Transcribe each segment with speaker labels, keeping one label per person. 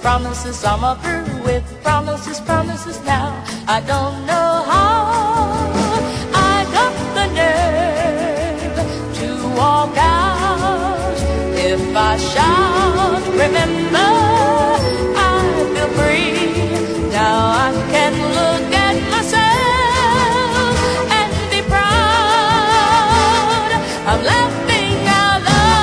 Speaker 1: promises, I'm a through with promises, promises now. I don't know how I got the nerve to walk out. If I shout, remember, I feel free. Now I can look at myself and be proud. I'm laughing out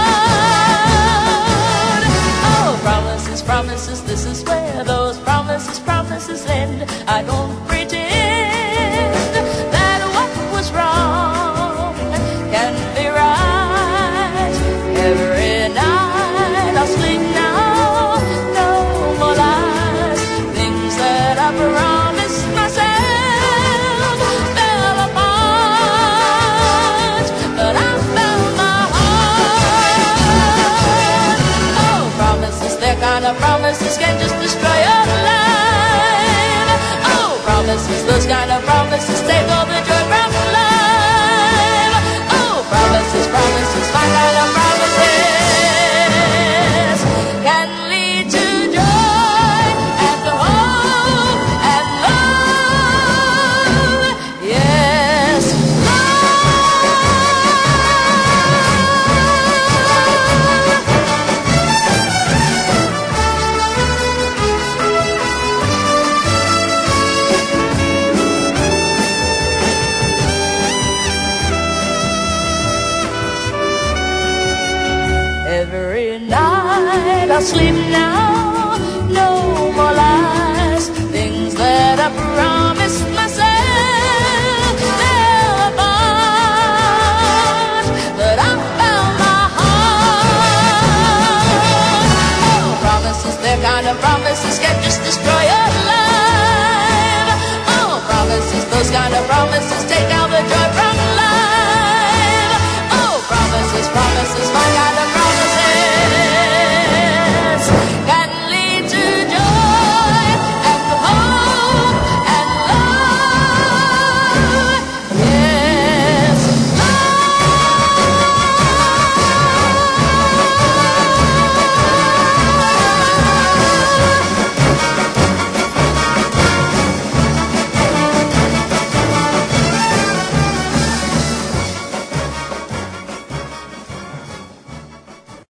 Speaker 1: loud. Oh, promises, promises, this is where those promises, promises end. I don't pretend that what was wrong can be right. Every night I'll sleep now, no more lies. Things that I promised myself fell apart, but I found my heart. Oh, promises, they're kind of promises can just destroy your life. Oh, promises, those kind of promises